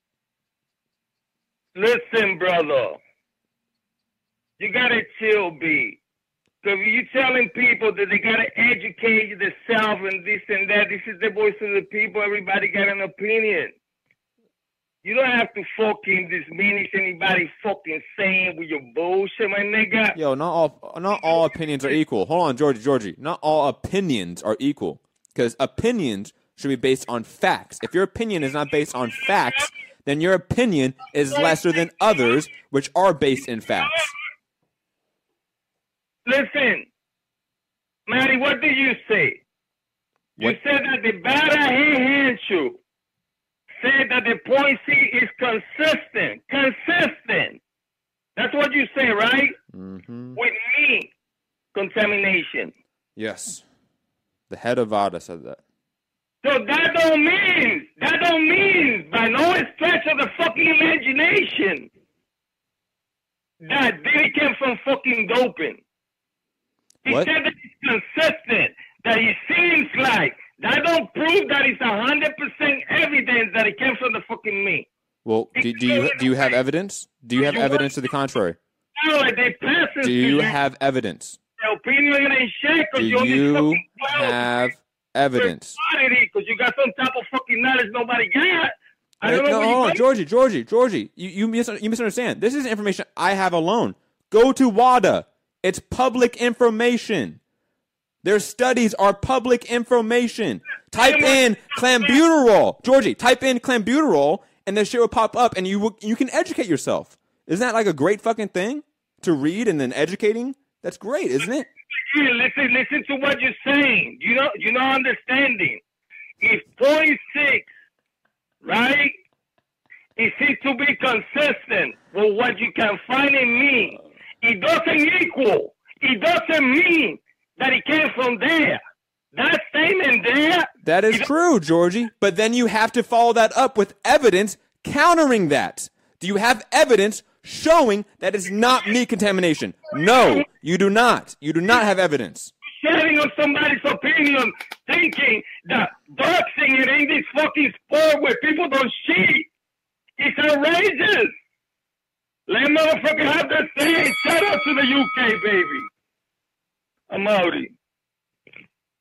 listen, brother. You gotta chill, B. Because you telling people that they gotta educate themselves and this and that. This is the voice of the people. Everybody got an opinion. You don't have to fucking diminish anybody fucking saying with your bullshit, my nigga. Yo, not all not all opinions are equal. Hold on, Georgie, Georgie. Not all opinions are equal. Because opinions should be based on facts. If your opinion is not based on facts, then your opinion is lesser than others, which are based in facts. Listen, Matty, what did you say? You What? said that the batter he hands you said that the point C is consistent. Consistent. That's what you say, right? Mm-hmm. With me, contamination. Yes. The head of V A D A said that. So that don't mean, that don't mean by no stretch of the fucking imagination that Diddy came from fucking doping. He What? said that it's consistent, that he seems like. That don't prove that it's one hundred percent evidence that it came from the fucking me. Well, do, do you do you have evidence? Do you have evidence to the contrary? No, like they pass it Do to you you. have evidence? The opinion ain't shake Do because you're you fucking clown. have evidence? Because you got some type of fucking knowledge nobody got. I Hey, don't know no, where you hold on, got- Georgie, Georgie, Georgie. You you, mis- you misunderstand. This is information I have alone. Go to WADA. It's public information. Their studies are public information. Type in clenbuterol, Georgie. Type in clenbuterol, and this shit will pop up, and you will, you can educate yourself. Isn't that like a great fucking thing to read and then educating? That's great, isn't it? Yeah, listen, listen to what you're saying. You know, you're not understanding. If point six, right, it seems to be consistent with what you can find in me. It doesn't equal. It doesn't mean that it came from there. That statement there. That is true, Georgie. But then you have to follow that up with evidence countering that. Do you have evidence showing that it's not meat contamination? No, you do not. You do not have evidence. Sharing on somebody's opinion, thinking that boxing it ain't this fucking sport where people don't cheat. It's outrageous. Let motherfucker have the same. Shout out to the U K, baby. I'm outie.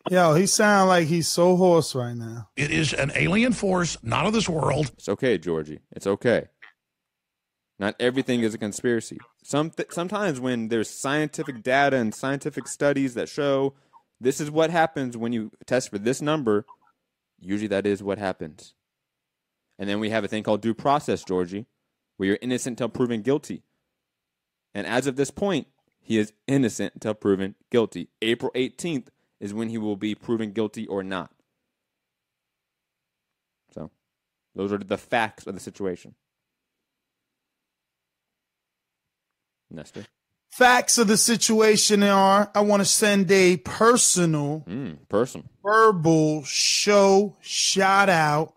Yo, he sound like he's so hoarse right now. It is an alien force, not of this world. It's okay, Georgie. It's okay. Not everything is a conspiracy. Some th- sometimes when there's scientific data and scientific studies that show this is what happens when you test for this number, usually that is what happens. And then we have a thing called due process, Georgie, where you're innocent until proven guilty. And as of this point, he is innocent until proven guilty. April eighteenth is when he will be proven guilty or not. So, those are the facts of the situation. Nestor? Facts of the situation are, I want to send a personal, mm, personal, verbal show shout out.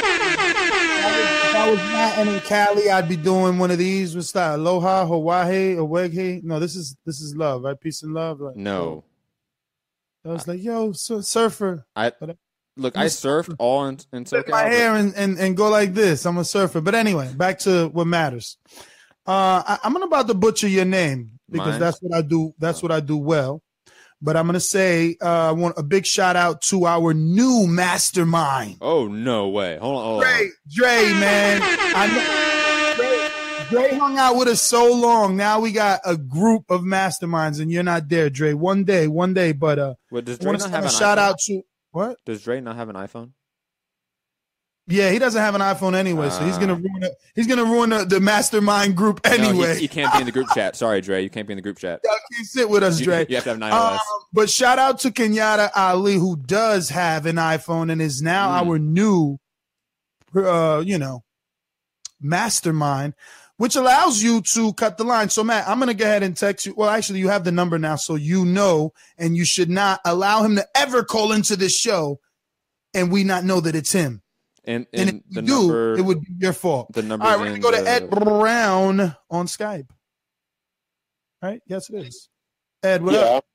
If I was not in Cali, I'd be doing one of these. What's that? Aloha, Hawaii, Oweghe. No, this is this is love, right? Peace and love. Right? No. I was like, yo, so, surfer. I look. I surfed all in, in SoCal. My hair and, and and go like this. I'm a surfer. But anyway, back to what matters. Uh, I, I'm about to butcher your name because Mine? that's what I do. That's what I do well. But I'm gonna say uh, I want a big shout out to our new mastermind. Oh no way! Hold on, hold Dre, on. Dre, man. I know, Dre, Dre hung out with us so long. Now we got a group of masterminds, and you're not there, Dre. One day, one day. But uh, What, does I Dre want not to have send an a shout iPhone? out to what? Does Dre not have an iPhone? Yeah, he doesn't have an iPhone anyway, so he's gonna ruin it. He's gonna ruin the, the mastermind group anyway. No, he, he can't be in the group chat. Sorry, Dre, you can't be in the group chat. Y'all can't sit with us, You, Dre. you have to have an Um, iOS. but shout out to Kenyatta Ali, who does have an iPhone and is now Mm. our new, uh, you know, mastermind, which allows you to cut the line. So, Matt, I'm going to go ahead and text you. Well, actually, you have the number now, so you know, and you should not allow him to ever call into this show and we not know that it's him. And, And, and if the you do, number, it would be your fault. The number. All right, we're going to go to Ed Brown on Skype. All right? Yes, it is. Ed, what yeah. up?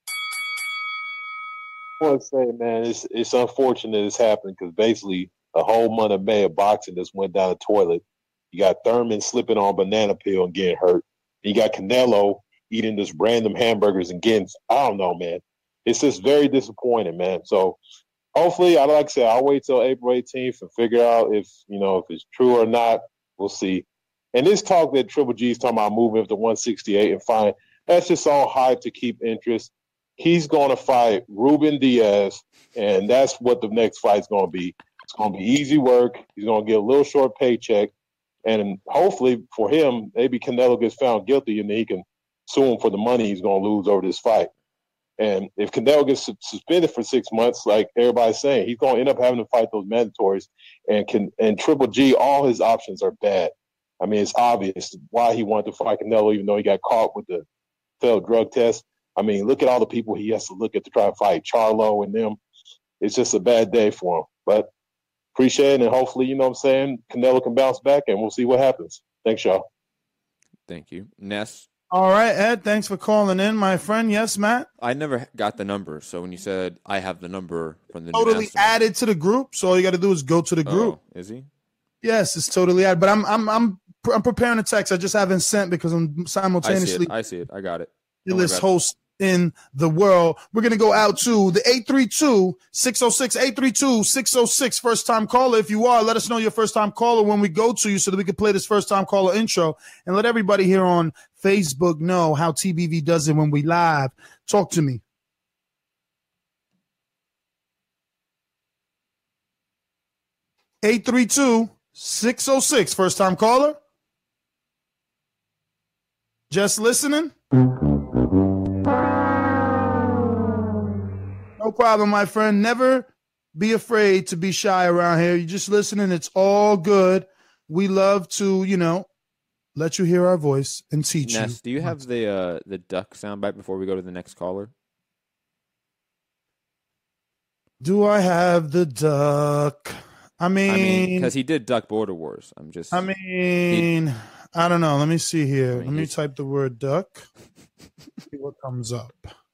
I want to say, man, it's it's unfortunate it's happening because basically a whole month of May of boxing just went down the toilet. You got Thurman slipping on banana peel and getting hurt. You got Canelo eating just random hamburgers and getting, I don't know, man. It's just very disappointing, man. So hopefully, I like I said, I'll wait till April eighteenth and figure out if, you know, if it's true or not. We'll see. And this talk that Triple G is talking about moving up to one sixty-eight and fine, that's just all hype to keep interest. He's going to fight Ruben Diaz, and that's what the next fight's going to be. It's going to be easy work. He's going to get a little short paycheck. And hopefully for him, maybe Canelo gets found guilty and he can sue him for the money he's going to lose over this fight. And if Canelo gets su- suspended for six months, like everybody's saying, he's going to end up having to fight those mandatories. And can and Triple G, all his options are bad. I mean, it's obvious why he wanted to fight Canelo, even though he got caught with the failed drug test. I mean, look at all the people he has to look at to try to fight Charlo and them. It's just a bad day for him. But appreciate it, and hopefully, you know what I'm saying, Canelo can bounce back, and we'll see what happens. Thanks, y'all. Thank you. Ness? All right, Ed, thanks for calling in, my friend. Yes, Matt? I never got the number, so when you said I have the number from the new Totally master- added to the group, so all you got to do is go to the group. Oh, is he? Yes, it's totally added. But I'm I'm I'm I'm preparing a text. I just haven't sent because I'm I see simultaneously it. I see it. I got it. the Don't worry list about it. host in the world. We're going to go out to the eight three two, six oh six, eight three two, six oh six first time caller. If you are, let us know your first time caller when we go to you so that we can play this first time caller intro and let everybody here on Facebook know how T B V does it when we live. Talk to me. eight three two, six oh six first time caller. Just listening? No problem, my friend. Never be afraid to be shy around here. You're just listening. It's all good. We love to, you know, let you hear our voice and teach Ness, you. do you have the uh, the duck soundbite before we go to the next caller? Do I have the duck? I I mean, mean, because he did duck Border Wars. I'm just. I mean, I don't know. Let me see here. I mean, Let me he's- type the word duck. See what comes up.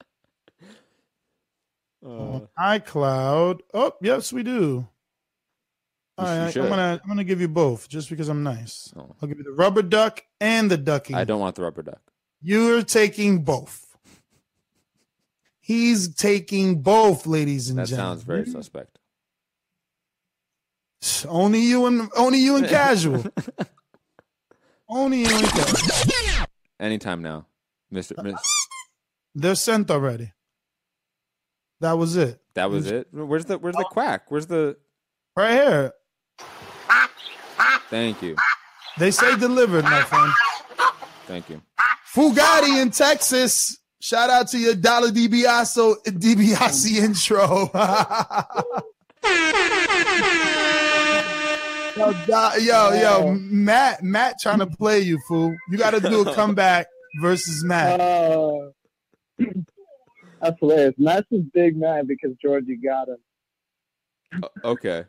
Uh, On iCloud. Oh, yes, we do. All You right, should. I'm gonna I'm gonna give you both just because I'm nice. Oh. I'll give you the rubber duck and the ducking. I don't want the rubber duck. You're taking both. He's taking both, ladies and That gentlemen. sounds very suspect. Only you and only you and casual. Only you and casual. Anytime now, Mister Miss They're sent already. That was it. That was it. Where's the Where's the quack? Where's the right here? Thank you. They say delivered, my friend. Thank you. Fugatti in Texas. Shout out to your Dollar DiBiase DiBiase intro. yo, Do- yo, yo, Matt, Matt, trying to play you, fool. You got to do a comeback versus Matt. Uh, that's hilarious. Matt's just big mad because Georgie got him. Uh, okay.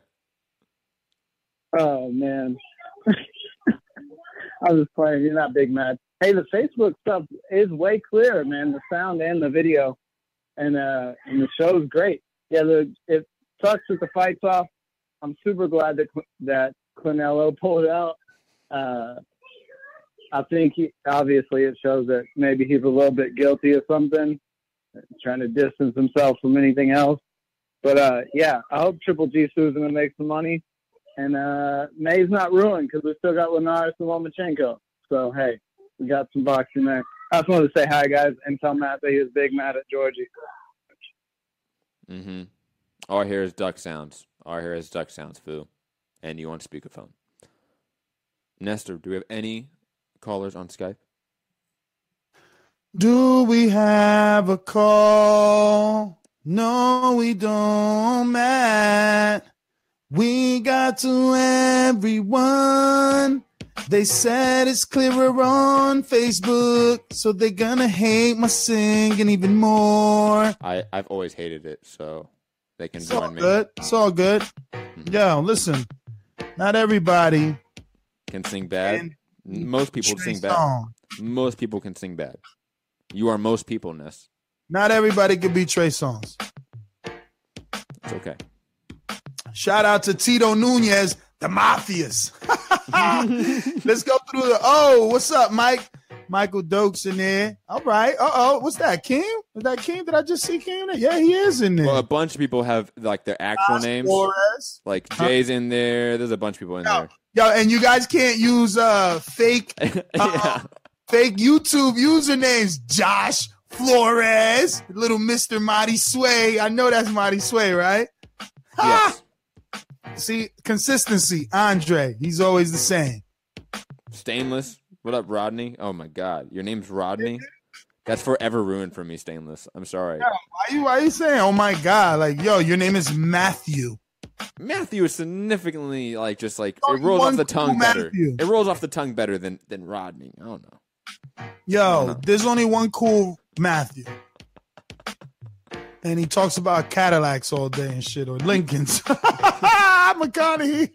Oh man. I was just playing. You're not big mad. Hey, the Facebook stuff is way clearer, man. The sound and the video, and uh, and the show's great. Yeah, the it sucks that the fight's off. I'm super glad that that Canelo pulled out. Uh, I think he, obviously it shows that maybe he's a little bit guilty of something, trying to distance himself from anything else. But uh, yeah, I hope Triple G sues him and makes some money. And uh, May's not ruined because we still got Linares and Lomachenko. So, hey, we got some boxing there. I just wanted to say hi, guys, and tell Matt that he was big mad at Georgie. Mm-hmm. All I hear is duck sounds. All I hear is duck sounds, Foo. And you on speakerphone. Nestor, do we have any callers on Skype? Do we have a call? No, we don't, Matt. We got to everyone. They said it's clearer on Facebook, so they're gonna hate my singing even more. I, I've always hated it, so they can It's join all me. good. It's all good. Yo, listen, not everybody Can sing bad. Most people Trey sing bad. Songz. Most people can sing bad. You are most people, Ness. Not everybody can be Trey Songz. It's okay. Shout out to Tito Nunez, the Mafias. Let's go through the. Oh, what's up, Mike? Michael Dokes in there. All right. Uh oh. What's that? Kim? Is that Kim? Did I just see Kim? Yeah, he is in there. Well, a bunch of people have like their actual Josh names. Flores. Like Jay's in there. There's a bunch of people in there. Yo, and you guys can't use uh fake, uh, fake YouTube usernames. Josh Flores, little Mister Marty Sway. I know that's Marty Sway, right? Yes. See, consistency. Andre, he's always the same. Stainless. What up, Rodney? Oh my God, your name's Rodney. That's forever ruined for me, Stainless. I'm sorry. Yo, why you why you saying? Oh my God, like yo, your name is Matthew. Matthew is significantly like just like Oh, it rolls one off the cool tongue better. Matthew. It rolls off the tongue better than than Rodney. I don't know. Yo, there's only one cool Matthew. And he talks about Cadillacs all day and shit, or Lincolns. McConaughey.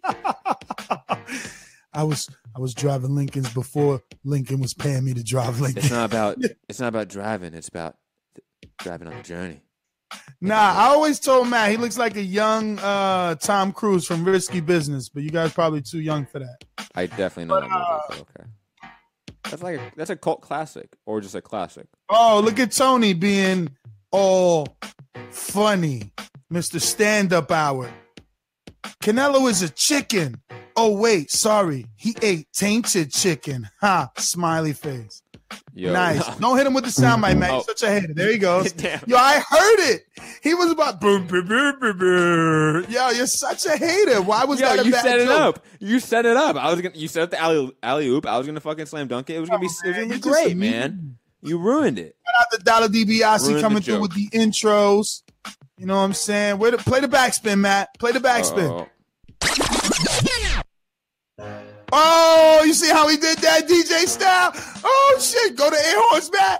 I was I was driving Lincolns before Lincoln was paying me to drive Lincoln. It's not about it's not about driving. It's about driving on the journey. Nah, I always told Matt he looks like a young uh, Tom Cruise from Risky Business, but you guys probably too young for that. I definitely know that movie. But okay, that's like a, that's a cult classic or just a classic. Oh, look at Tony being all funny, Mister Stand-Up Hour. Canelo is a chicken. Oh, wait, sorry. He ate tainted chicken. Ha, smiley face. Yo, nice. no. Don't hit him with the soundbite, man. Oh. You're such a hater. There he goes. Damn. Yo, I heard it. He was about boom, boom, boom, boom, boom. Yo, you're such a hater. Why was Yo, that a you bad set it joke? up. You set it up. I was gonna. You set up the alley alley oop. I was gonna fucking slam dunk it. It was gonna be. It was gonna be you're just great, a man. You ruined it. Shout out to Dollar DiBiase Ruined coming the through joke. with the intros. You know what I'm saying? Where the, play the backspin, Matt. Play the backspin. Oh. Oh, you see how he did that, D J style? Oh, shit. Go to Air Horse, Matt.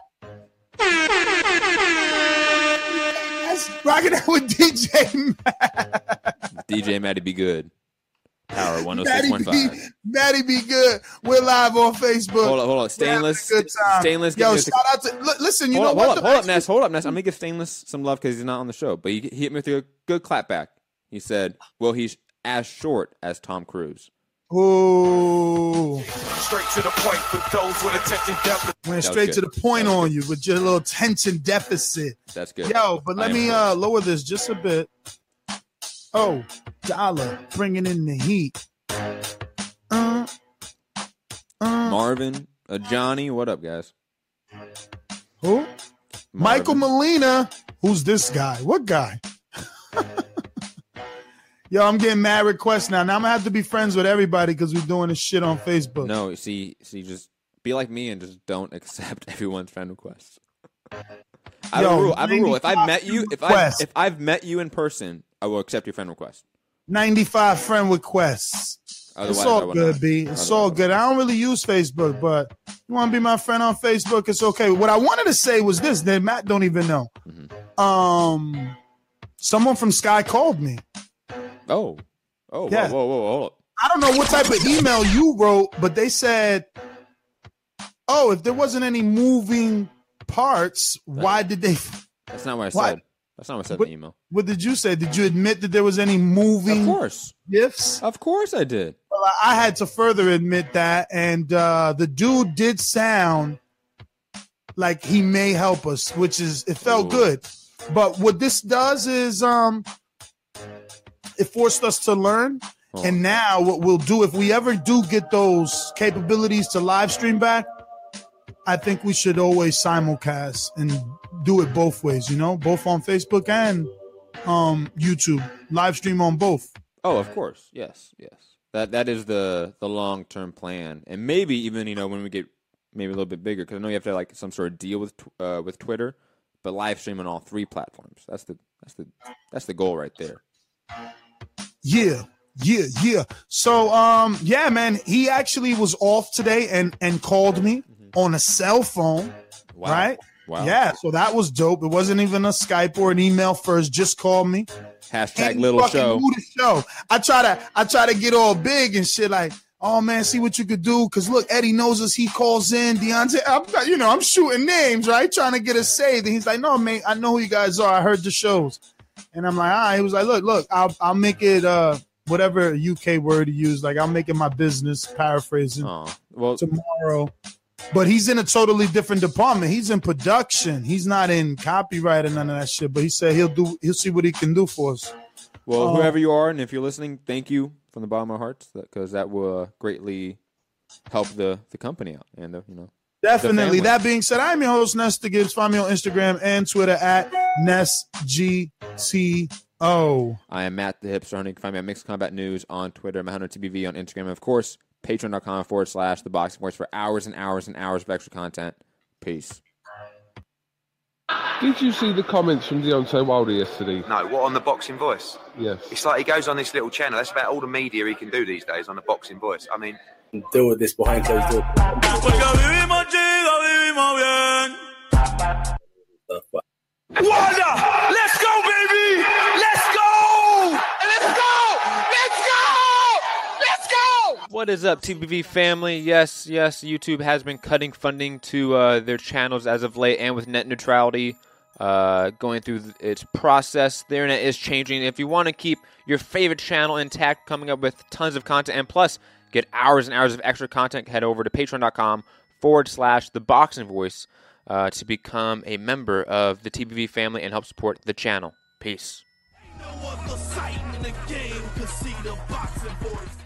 That's rocking out with D J Matt. D J Matty be good. Power one oh six Matty point be, five. Matty be good. We're live on Facebook. Hold up, hold up. We're having Stainless. a good time. Stainless. Yo, give me shout a- out to, li- listen, you hold know up, what? hold up, The hold up, backspin- Ness. Hold up, Ness. I'm gonna give Stainless some love because he's not on the show. But he, he hit me with a good clap back. He said, "Well, he's as short as Tom Cruise." Ooh. Straight to the point with those with attention deficit. Went straight good. to the point on you with your little tension deficit. That's good. Yo, but let I me am uh, lower this just a bit. Oh, Dollar bringing in the heat. Uh, uh, Marvin, uh, Johnny, what up, guys? Who? Marvin. Michael Molina. Who's this guy? What guy? Yo, I'm getting mad requests now. Now I'm gonna have to be friends with everybody because we're doing this shit on Facebook. No, see, see, just be like me and just don't accept everyone's friend requests. I have Yo, a rule. I have a rule. If I've met you, if I requests. if I've met you in person, I will accept your friend request. ninety-five friend requests. Otherwise, It's I all will good, not. B. It's all good. I don't really use Facebook, but you want to be my friend on Facebook, it's okay. What I wanted to say was this, that Matt don't even know. Mm-hmm. Um, someone from Sky called me. Oh, oh, Yeah. whoa, whoa, whoa, hold up. I don't know what type of email you wrote, but they said, oh, if there wasn't any moving parts, why did they? That's not what I Why- said. That's not what I said What, in the email. what did you say? Did you admit that there was any moving Of course. gifts? Of course I did. Well, I had to further admit that, and uh, the dude did sound like he may help us, which is it felt Ooh. good. But what this does is um, it forced us to learn. Oh. And now what we'll do, if we ever do get those capabilities to live stream back, I think we should always simulcast and do it both ways, you know, both on Facebook and um, YouTube, live stream on both. Oh, of course. Yes, yes. That that is the the long term plan, and maybe even you know when we get maybe a little bit bigger, because I know you have to have like some sort of deal with tw- uh, with Twitter, but live stream on all three platforms. That's the that's the that's the goal right there. Yeah, yeah, yeah. So, um, yeah, man, he actually was off today and and called me on a cell phone, Wow. right? Wow. Yeah, so that was dope. It wasn't even a Skype or an email first. Just called me. Hashtag And little fucking show. do the show. I try to I try to get all big and shit like, oh man, see what you could do. Cause look, Eddie knows us. He calls in. Deontay, I'm, you know, I'm shooting names, right? Trying to get us saved. And he's like, no, man, I know who you guys are. I heard the shows. And I'm like, all right. He was like, look, look, I'll I'll make it uh whatever U K word he used. Like I'll make it my business, paraphrasing Oh, well, tomorrow. But he's in a totally different department. He's in production. He's not in copyright or none of that shit. But he said he'll do. He'll see what he can do for us. well, Uh, whoever you are, and if you're listening, thank you from the bottom of my heart, because that will uh, greatly help the the company out and the you know. Definitely. the family. That being said, I'm your host, Nesta Gibbs. Find me on Instagram and Twitter at Nest G C O. I am Matt the Hipster Hunter. You can find me at Mixed Combat News on Twitter, Matt Hunter T B V on Instagram, and of course, patreon.com forward slash the boxing voice for hours and hours and hours of extra content. Peace. Did you see the comments from Deontay Wilder yesterday? No, what on the Boxing Voice? Yes. It's like he goes on this little channel. That's about all the media he can do these days on the Boxing Voice. I mean, Deal with this behind closed doors. Wilder, let's go, baby! Let's go! Let's go! Let's go! Let's go! What is up, T B V family? Yes, yes, YouTube has been cutting funding to uh, their channels as of late, and with net neutrality uh, going through th- its process, the internet is changing. If you want to keep your favorite channel intact, coming up with tons of content, and plus get hours and hours of extra content, head over to patreon.com forward slash the boxing voice uh, to become a member of the T B V family and help support the channel. Peace. No other sight in the game could see the Boxing Voice.